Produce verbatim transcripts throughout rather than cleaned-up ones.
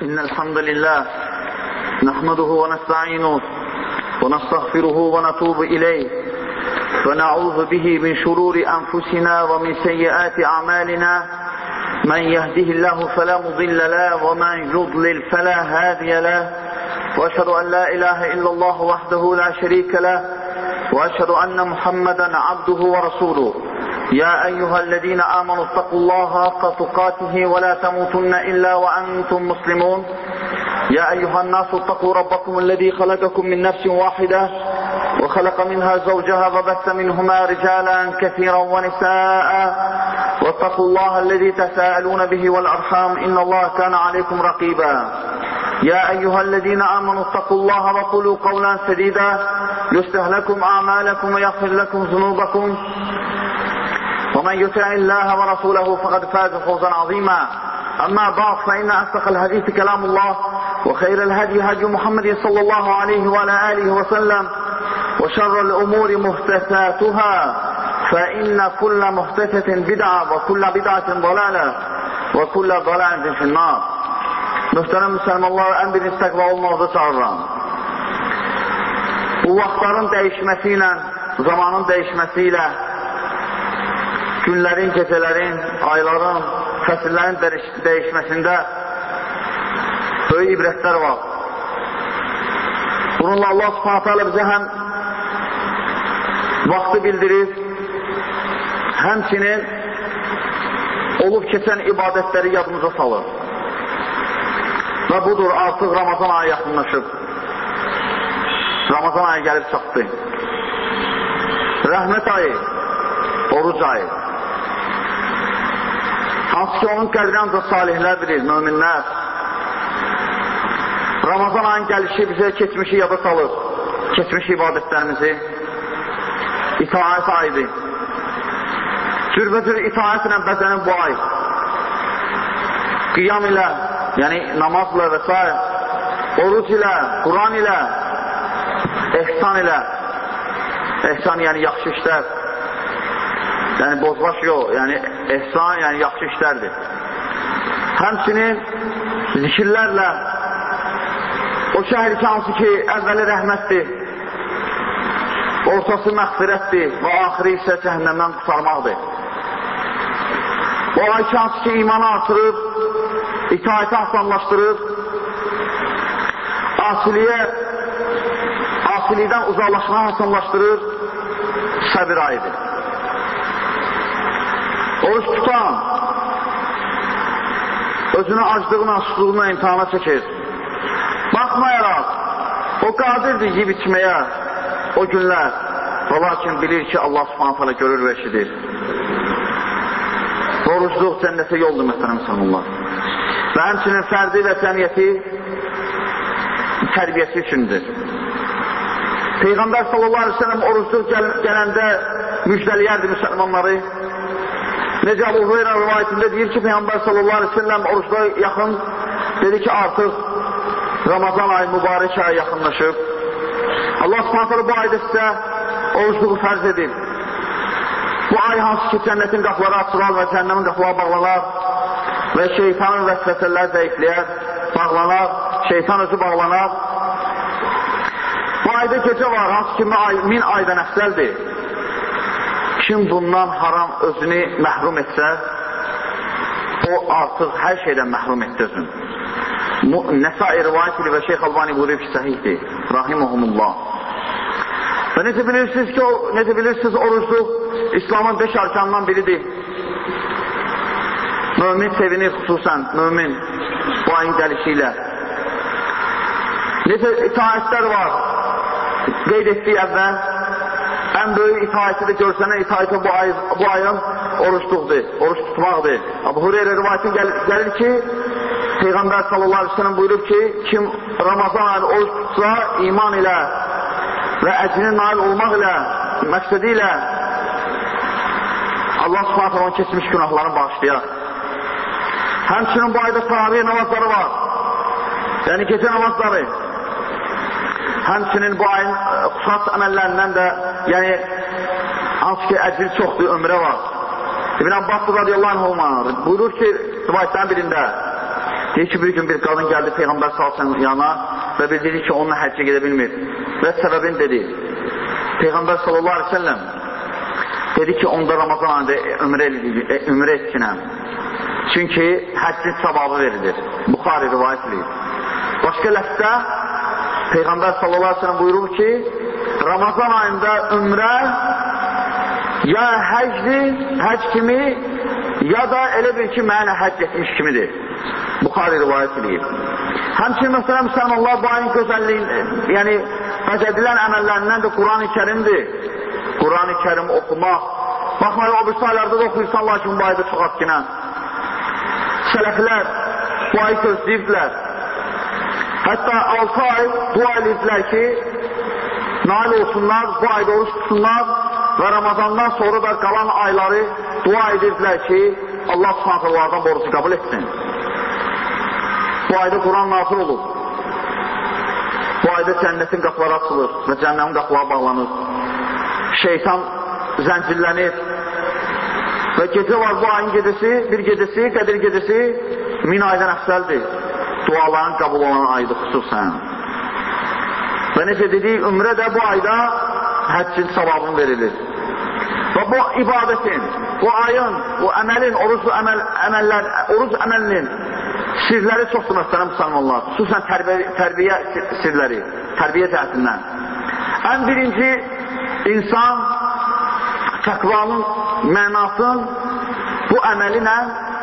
إن الحمد لله نحمده ونستعينه ونستغفره ونتوب إليه ونعوذ به من شرور أنفسنا ومن سيئات أعمالنا من يهده الله فلا مضل له ومن يضلل فلا هادي له وأشهد أن لا إله إلا الله وحده لا شريك له وأشهد أن محمدا عبده ورسوله يا أيها الذين آمنوا اتقوا الله حق تقاته ولا تموتن إلا وأنتم مسلمون يا أيها الناس اتقوا ربكم الذي خلقكم من نفس واحدة وخلق منها زوجها وبث منهما رجالا كثيرا ونساء واتقوا الله الذي تساءلون به والأرحام إن الله كان عليكم رقيبا يا أيها الذين آمنوا اتقوا الله وقولوا قولا سديدا يصلح لكم أعمالكم ويغفر لكم ذنوبكم ومن يطع الله ورسوله فقد فاز فوزا عظيما أما بعد فإن أصدق الحديث كلام الله وخير الهدي هدي محمد صلى الله عليه وعلى آله وسلم وشر الأمور محدثاتها فإن كل محدثة بدعة وكل بدعة ضلالة وكل ضلالة في النار. Mühtərəm müsəlmanlar, ən bir istəqva olmağıza çağırıram. Bu vaxtların dəyişməsi ilə, zamanın dəyişməsi ilə, günlərin, gecələrin, ayların, fəsillərin dəyişməsində böyük ibrətlər var. Bununla Allah subhanətə alə bizə həm vaxtı bildirir, həmçinin olub keçən ibadətləri yadımıza salır. Və budur, artıq Ramazan ayı yaxınlaşıb. Ramazan ayı gəlib çatdı. Rəhmət ayı, oruc ayı. Hansı ki, onun qədri ancaq salihlər bilir, möminlər. Ramazan ayın gəlişi bizə keçmişi yada salır. Keçmiş ibadətlərimizi. İtaət ayıdır. Cürbəcür itaət ilə bəzənir bu ay. Qiyam ilə, yəni namazla və s. oruc ilə, Quran ilə, ehsan ilə, ehsan yəni yaxşı işlər, yəni bozbaş yox, yəni ehsan yəni yaxşı işlərdir. Həmçinin zikirlərlə, o şəhər ki, hansı ki, əvvəli rəhmətdir, ortası məğfirətdir və axiri isə cəhənnəmdən qurtarmaqdır. O ay ki, hansı ki, imanı artırır, itaəti asanlaşdırır, asiliyə, asilikdən uzaqlaşmanı asanlaşdırır, səbir ayıdır. Oruç tutan, özünü aclığına, susluğuna imtihana çəkir. Baxmayaraq, o qadirdir yiyib içməyə o günlər, və lakin bilir ki, Allah subhanətələ görür və eşidir. Orucluq cənnətə yoldur, məsələn, insanlar. Və həmçinin fərdi və cəmiyyəti tərbiyəsi üçündür. Peyğəmbər sallallahu aleyhi ve sellem orucluq gəl gələndə müjdəliyərdi müsəlmanları. Necə Əbu Hüreyrə rivayətində deyir ki, Peyğəmbər sallallahu aleyhi ve sellem orucluğa yaxın dedi ki, artıq Ramazan ayı, mübarək ayı yaxınlaşıb. Allah subhanətələ bu ayda sizə orucluğu fərz edib. Bu ay hansı ki, cənnətin qapıları açılar və cəhənnəmin qapıları bağlanar və şeytanın vəsvəsələri zəifləyər, bağlanar, şeytan özü bağlanar. Bu ayda gecə var, hansı ki, min aydan əfsəldir. Kim bundan haram özünü məhrum etsə, o artıq hər şeydən məhrum etdi özünü. Nəsai rivayət ilə və Şeyx Albani buyurub ki, səhihdir, rahiməhumullah. Və necə bilirsiniz ki, necə bilirsiniz, orucluq İslamın beş arkanından biridir. Mömin sevinir xüsusən, mömin bu ayın gəlişi ilə. Necə itaətlər var, qeyd etdiyi əvvəl, ən böyük itaəti də görsənə itaəti bu, ay, bu ayın orucluqdur, oruç tutmaqdır. Əbu Hüreyrə rivayətin gəlir, gəlir ki, Peyğəmbər sallallahu aleyhi ve sellem buyurub ki, kim Ramazan ayını oruç tutsa, iman ilə və əcrin nail olmaq ilə, məqsədi ilə Allah subhanətə onun keçmiş günahlarını bağışlayar. Həmçinin bu ayda təravih namazları var. Yəni gecə namazları. Həmçinin bu ayın xüsus əməllərindən də, yəni hansı ki, əcri çoxdur, ömrə var. İbn Abbas radiyallahu anh buyurur ki, rivayətlərin birində, Deyir ki, bir gün bir qadın gəldi Peyğəmbər sallallahu yana və bildirdi ki, onunla həccə gedə bilmir. Və səbəbini dedi. Peyğəmbər sallallahu aleyhi ve sellem dedi ki, onda Ramazan ayında ömrə, ömrə etsinəm. Çünki həccin savabı verilir. Buxari rivayət edir. Başqa ləfzdə Peyğəmbər sallallahu aleyhi ve sellem buyurur ki, Ramazan ayında ömrə ya həcdir, həc kimi, ya da elə bir ki, mənə həcc etmiş kimidir. Buxari rivayət edir. Həmçin, məsələn, müsəlmanlar bu ayın gözəlliyin, yəni, vəcədilən əməllərindən də Quran-ı Kərimdir. Quran-ı Kərim oxumaq. Baxmayın, o bir saylarda da oxuyursan, lakin bu ayda çox haqqına. Sələflər bu ayı gözləyirdilər. Hətta altı ay dua edirlər ki, nail olsunlar, bu ayda oruç tutsunlar və Ramazandan sonra da qalan ayları dua edirdilər ki, Allah subhanətələrdən borusu qəbul etsin. Bu ayda Quran nazil olur. Bu ayda cənnətin qapıları açılır və cənnəmin qapıları bağlanır. Şeytan zəncirlənir və gecə var bu ayın gecəsi, bir gecəsi, qədir gecəsi min aydan əfsəldir. Duaların qəbul olan aydır xüsusən. Və necə dedik, ümrə də bu ayda həccin savabını verilir. Və bu ibadətin, bu ayın, bu əməlin, oruc, əməl, əməllər, oruc əməlinin sirləri çoxdur məsələn müsəlmanlar. Xüsusən tərbiyə, tərbiyə sirləri, tərbiyə cəhətindən. Ən birinci, insan təqvanın mənasını bu əməlinə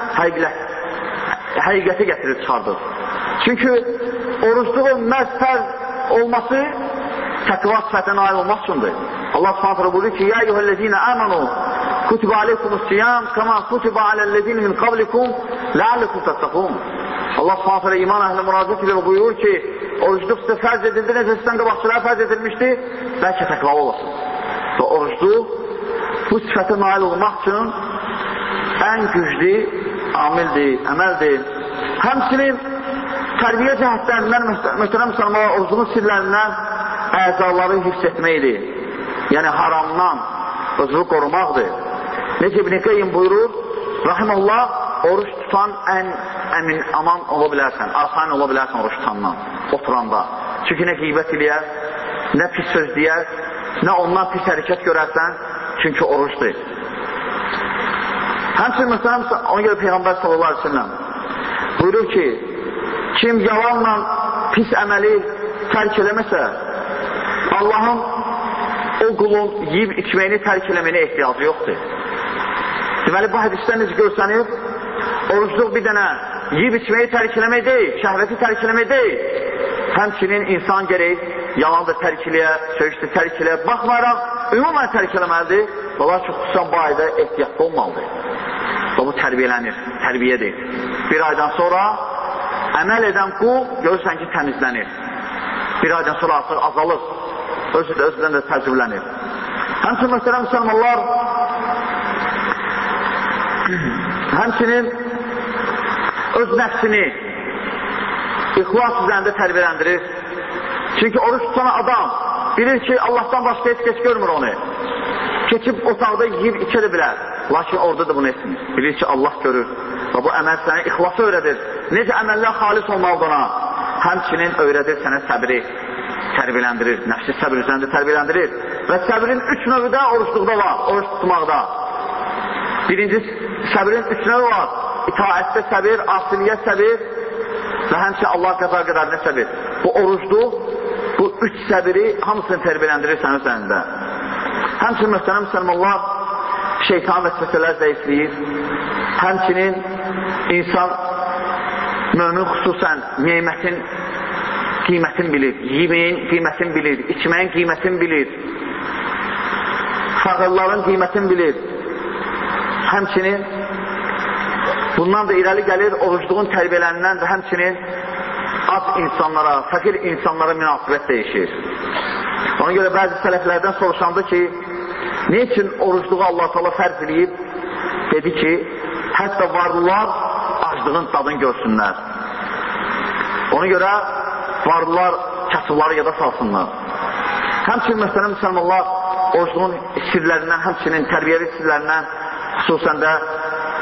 həqiqəti gətirib çıxardır. Çünki orucluğun məhz fərz olması təqva sifətinə nail olmaq üçündür. Allah subhanətlə buyurur ki, Ya eyyuhəl-ləzînə əmənu kutibə aleykumus-siyam kəmə kutibə aləl-ləzînə min qablikum ləalləkum təttəqun. Allah subhanətlə iman əhli müraciət ilə buyurur ki, orucluq sizə fərz edildi, necə sizdən qabaqçılara fərz edilmişdi, bəlkə təqvalı olasın. Və orucluq bu sifətə nail olmaq üçün ən güclü amildir, əməldir. Həmçinin tərbiyə cəhətlərindən, möhtərəm müsəlmanlar, orucluğun sirlərindən əzaları hifz etməkdir. Yəni haramdan özünü qorumaqdır. Necə İbn Qeyyim buyurur, rahiməllah, oruç tutan ən əmin, aman ola bilərsən, asan ola bilərsən oruç tutandan, oturanda. Çünki nə qeybət eləyər, nə pis söz deyər, nə ondan pis hərəkət görərsən, çünki oruçdur. Həmçin, məsələn, ona görə Peyğəmbər sallallahu aleyhi ve sellem buyurur ki, kim yalanla pis əməli tərk eləməsə, Allahın o qulun yiyib içməyini tərk eləməyinə ehtiyacı yoxdur. Deməli, bu hədisdən necə görsənir, orucluq bir dənə yiyib içməyi tərk eləmək deyil, şəhvəti tərk eləmək deyil. Həmçinin insan gərək yalan da tərk eləyə, söyüşdə tərk eləyə, baxmayaraq, ümumən tərk eləməlidir, və lakin xüsusən bu ayda ehtiyatlı olmalıdır. Və bu tərbiyələnir, tərbiyədir. Bir aydan sonra əməl edən qul görürsən ki, təmizlənir. Bir aydan sonra artıq azalır, özü də özüdən də təcrübələnir. Həmçinin, məsələn, müsəlmanlar, həmçinin öz nəfsini ixlas üzərində tərbiyələndirir. Çünki oruç tutan adam bilir ki, Allahdan başqa heç keç görmür onu. Keçib otaqda yiyib içə də bilər. Lakin orada da bunu etmir. Bilir ki, Allah görür. Və bu əməl sənə ixlası öyrədir. Necə əməllər xalis olmalıdır ona? Həmçinin öyrədir sənə səbri tərbiyələndirir. Nəfsi səbir üzərində tərbiyələndirir. Və səbrin üç növü də oruçluqda var, oruç tutmaqda. Birinci, səbrin üç növü var. İtaətdə səbir, asiliyyət səbir və həmçinin Allah qəza qədərinə səbir. Bu orucluq, bu üç səbiri hamısını tərbiyələndirir sənin üzərində. Həmçinin, müstənəm müsəlmanlar, şeytan vəsvəsələr zəifləyir. Həmçinin insan, mömin xüsusən neymətin qiymətin bilir, yeməyin qiymətin bilir, içməyin qiymətin bilir, fağırların qiymətin bilir. Həmçinin bundan da irəli gəlir, orucluğun tərbiyələrindən və həmçinin az insanlara, fəqir insanlara münasibət dəyişir. Ona görə bəzi sələflərdən soruşandı ki, ne üçün orucluğu Allah-u Teala fərz edib? Dedi ki, hətta varlılar aclığın dadını görsünlər. Ona görə varlılar kasıbları yada salsınlar. Həmçinin, məsələn, müsəlmanlar orucluğun sirlərindən, həmçinin tərbiyəvi sirlərindən, xüsusən də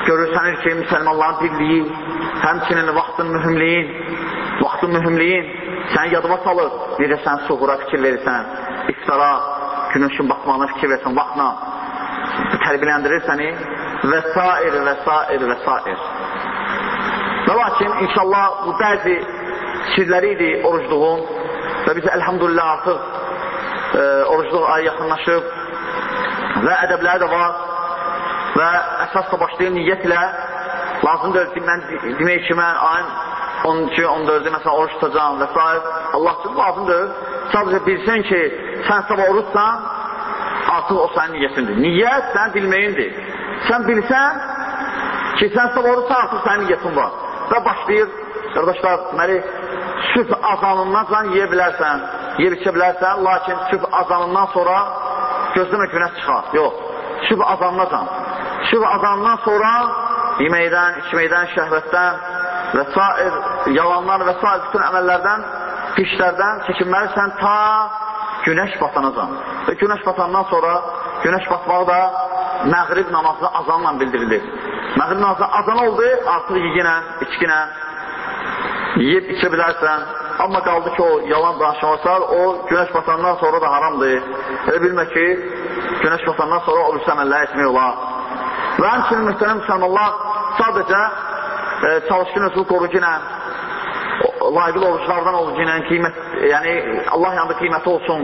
görürsənir ki, müsəlmanların birliyi, həmçinin vaxtın mühümliyin, vaxtın mühümliyin səni yadıma salır. Necə sən suhura fikir verirsən, iftara, günəşin batmağına fikir versən, vaxtla tərbiyələndirir səni və sair və sair və sair. Və lakin, inşallah, bu bəzi sirləri idi orucluğun və biz əlhamdülillah artıq e, orucluq ayı yaxınlaşıb və ədəbləri də var və əsas da başlayım niyyət ilə lazımdır ki, mən demək ki, mən ayın on iki on dördü məsələn oruç tutacağım və s. Allah üçün lazımdır. Sadəcə bilsin ki, sən sabah oruçsan, artıq o sənin niyyətindir. Niyyət sən bilməyindir. Sən bilsən ki, sən sabah oruçsan, artıq sənin niyyətin var. Və başlayır, qardaşlar, deməli, sübh azanından sonra yeyə bilərsən, yeyib içə bilərsən, lakin sübh azanından sonra gözləmə günəş çıxar. Yox, sübh azanından. Sübh azanından sonra yeməkdən, içməkdən, şəhvətdən və s. yalanlar və s. bütün əməllərdən, pişlərdən çəkinməlisən ta günəş batanacan. Və günəş batandan sonra günəş batmağı da məğrib namazı azanla bildirilir. Məğrib namazı azan oldu, artıq yiyinə, içkinə yiyib içə bilərsən. Amma qaldı ki, o yalan danışmasar, o günəş batandan sonra da haramdır. Elə bilmə ki, günəş batandan sonra o birisi əməlləri etmək olar. Və həmçinin mühtərəm müsəlmanlar sadəcə e, çalışqın özü qorucu ilə, layiqli oruçlardan orucu ilə, qiymət, yəni Allah yanında qiyməti olsun,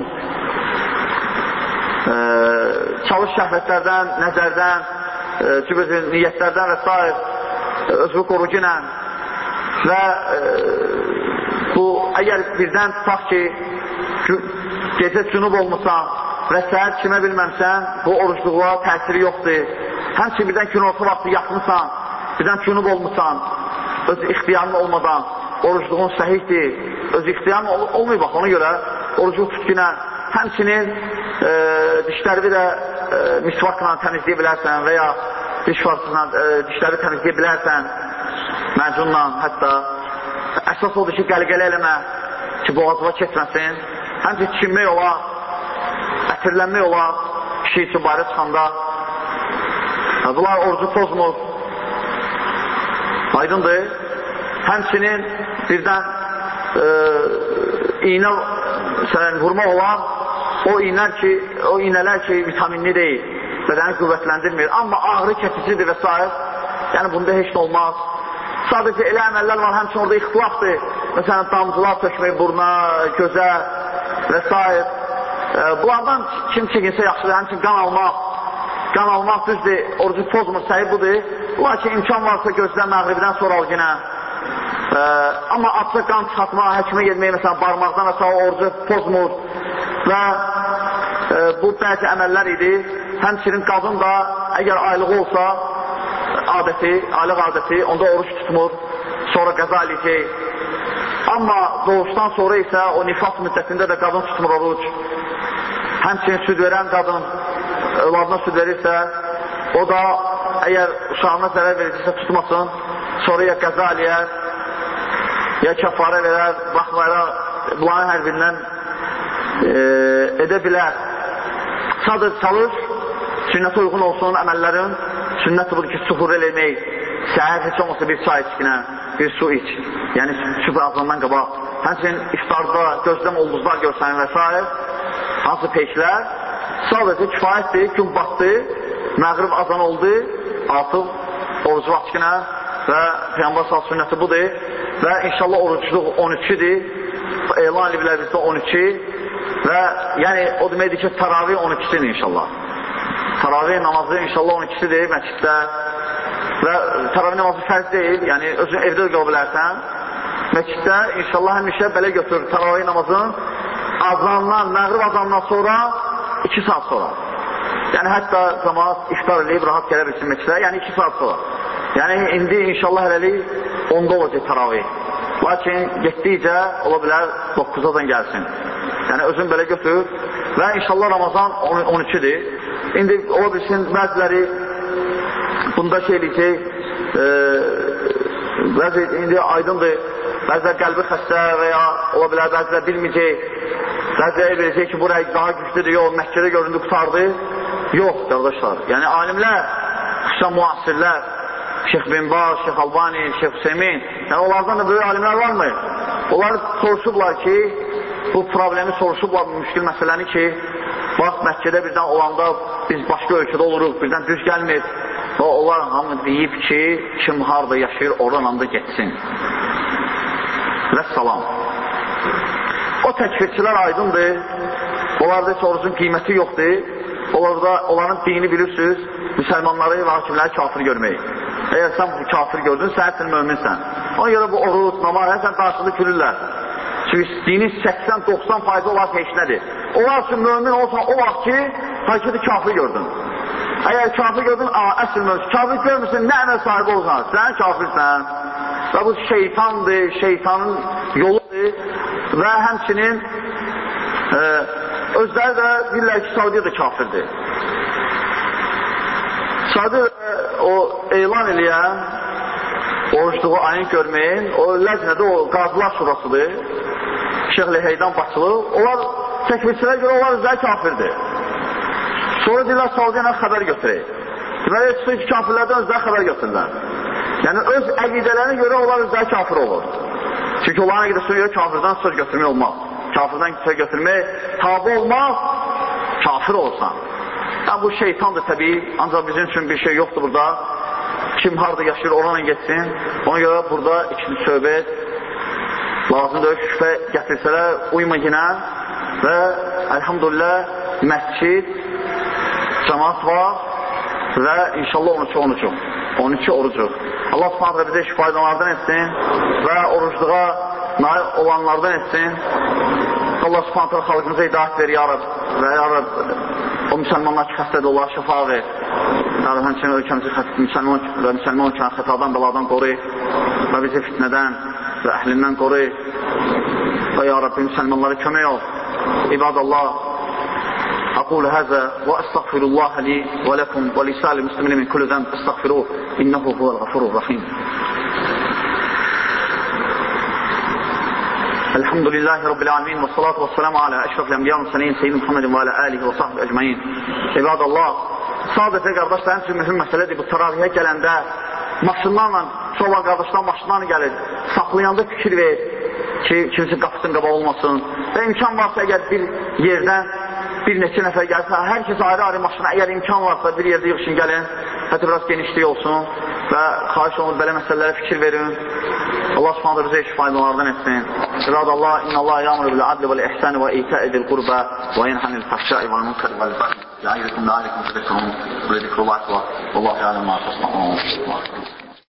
e, çalış şəhvətlərdən, nəzərdən, e, cübözün, niyyətlərdən və s. özü qorucu ilə və e, bu, əgər birdən tutaq ki, gecə cünub olmuşsan və səhər kimə bilməmsən, bu orucluğa təsiri yoxdur. Həmçin birdən günorta vaxtı yatmışsan, birdən cünub olmuşsan, öz ixtiyarın olmadan, orucluğun səhihdir, öz ixtiyarın ol olmayıb bax, ona görə orucluq tutquna, həmçinin e, dişləri də e, misvakla təmizləyə bilərsən və ya diş farsızla e, dişləri təmizləyə bilərsən, məcunla, hətta əsas odur ki, qəlqələ eləmə ki, boğazıva keçməsin, həmçin çinmək olar, ətirlənmək olar, kişi üçün barə çıxanda. Bunlar orucu pozmur. Aydındır. Həmçinin birdən e, iğnə sələn, vurmaq olar, o iğnələr ki, o iğnələr ki, vitaminli deyil, bədəni qüvvətləndirmir, amma ağrı kəsicidir və s. Yəni, bunda heç nə olmaz. Sadəcə elə əməllər var, həmçin orada ixtilafdır. Məsələn, damcılar tökmək buruna, gözə və s. E, bunlardan kim çəkinsə yaxşıdır, həmçin qan almaq. Qan almaq düzdür, orucu pozmur, səhi budur. Lakin imkan varsa gözdən məğribdən sonra al yenə. E, amma açıq qan çıxartmaq, həkimə gelmək, məsələn, barmaqdan və s. orucu pozmur. Və e, bu bəzi əməllər idi. Həmçinin qadın da, əgər aylığı olsa, adəti, aylıq adəti, onda oruç tutmur, sonra qəza eləyəcək. Amma doğuşdan sonra isə o nifas müddətində də qadın tutmur oruç. Həmçinin süd verən qadın övladına süd verirsə, o da əgər uşağına zərər verəcəksə tutmasın, sonra ya qəza eləyər, ya kəfarə verər, baxmayaraq bunların hər birindən e, edə bilər. Sadəcə çalış, sünnətə uyğun olsun əməllərin, sünnət budur ki, suhur eləmək, səhər heç olmasa bir çay içkinə, bir su iç, yəni sübh azandan qabaq. Həmçinin iftarda gözləm ulduzlar görsənir və s. hansı peşlər, sadəcə kifayətdir, gün batdı, məğrib azan oldu, artıq orucu vaxtkinə və Peyğəmbər sal sünnəti budur və inşallah orucluq on ikidir, elan ediblər bizdə on iki və yəni o deməkdir ki, təravih on ikisidir inşallah. Təravih namazı inşallah on ikisidir məsciddə və təravih namazı fərz deyil, yəni özün evdə də qala bilərsən. Məsciddə inşallah həmişə belə götürür təravih namazın azandan, məğrib azandan sonra iki saat sonra. Yəni hətta zaman iftar eləyib rahat gələ bilsin məscidə, yəni iki saat sonra. Yəni indi inşallah hələlik onda olacaq təravih. Lakin getdikcə ola bilər doqquzadan gəlsin. Yəni özün belə götür və inşallah Ramazan on ikidir. İndi ola bilsin bəziləri bunda şey eləyəcək, e, bəzi indi aydındır, bəzilər qəlbi xəstə və ya ola bilər bəzilər bilməyəcək, bəzilər biləcək ki, bu rəy daha güclüdür, yox, Məkkədə göründü, qutardı. Yox, qardaşlar, yəni alimlər, xüsusən müasirlər, Şeyx bin Baz, Şeyx Albani, Şeyx Hüseymin, yəni onlardan da böyük alimlər varmı? Onlar soruşublar ki, bu problemi soruşublar, bu müşkül məsələni ki, bax, Məkkədə birdən olanda biz başqa ölkədə oluruq, birdən düz gəlmir. Və onlar hamı deyib ki, kim harada yaşayır, oradan anda getsin. Və salam. O təkfirçilər aydındır, onlarda heç orucun qiyməti yoxdur, onlarda onların dini bilirsiniz, müsəlmanları və hakimləri kafir görmək. Əgər sən bu kafir gördün, sən sən möminsən. Ona görə bu oruc, namaz, sən qarşılığı gülürlər. Çünki dinin səksən doxsan faizi olaraq heç nədir. Onlar üçün mömin olsan o vaxt ki, hakiki kafir gördün. Əgər kafir gördün, əsl mömin. Kafir görmürsən, nə əməl sahibi olsan? Sən kafirsən. Və bu şeytandır, şeytanın yoludur və həmçinin e, özləri də bilirlər ki, Saudiya da kafirdir. Saudiya o elan eləyən oruçluğu ayın görməyin, o ləznədə o qazılar şurasıdır. Şeyx Leheydən başlıq. Onlar təkvirçilərə görə onlar özləri kafirdir. Sonra deyirlər, Saudiyanə xəbər götürək. Deməli, çıxır ki, kafirlərdən özləri xəbər götürürlər. Yəni, öz əqidələrinə görə onlar özləri kafir olur. Çünki onların əqidəsinə görə kafirdən söz götürmək olmaz. Kafirdən söz götürmək, tabi olmaz, kafir olsan. Yəni, bu şeytandır təbii, ancaq bizim üçün bir şey yoxdur burada. Kim harada yaşayır, oranla geçsin. Ona görə burada ikinci söhbət lazımdır, şübhə gətirsələr, uyma yine və əlhamdülillah məscid, cəmaat var və inşallah on iki on üç on iki orucuq. Allah subhanətlə bizə şifaydanlardan etsin və orucluğa nail olanlardan etsin. Allah subhanətlə xalqımıza hidayət verir, ya Rab, və ya Rab, o müsəlmanlar ki, xəstədir, Allah şəfa ver. Ya Rab, həmçinin ölkəmizi müsəlman və müsəlman ölkəni xətadan, bəladan qoru və bizi fitnədən və əhlindən qoru və ya Rabbi, müsəlmanlara kömək ol. İbadallah, أقول هذا وأستغفر الله لي ولكم ولسائر المسلمين من كل ذنب استغفروه إنه هو الغفور الرحيم. الحمد لله رب العالمين والصلاة والسلام على أشرف الأنبياء والمرسلين سيدنا محمد وعلى آله وصحبه أجمعين. عباد الله, sadəcə qardaşlar, ən üçün mühüm məsələdir bu təravihə gələndə maşınlarla, çoğu qardaşlar maşınlarla gəlir, saxlayanda fikir ver ki, kimisi qapısının qabağı olmasın və imkan varsa əgər bir yerdən bir neçə nəfər gəlsə, hər kəs ayrı-ayrı maşına, əgər imkan varsa bir yerdə yığışın gəlin, hətta biraz genişlik olsun və xahiş olun, belə məsələlərə fikir verin. Allah subhanədə bizə şifaydalardan etsin. İbadallah, innallah ya'muru bil adli vel ihsani ve ita'i zil qurba ve yenhanil fahşai vel munkari vel baghi ya'idukum la'allekum tadhakkarun ve zikrullahi akbar. Vallahu ya'lamu ma tasna'un.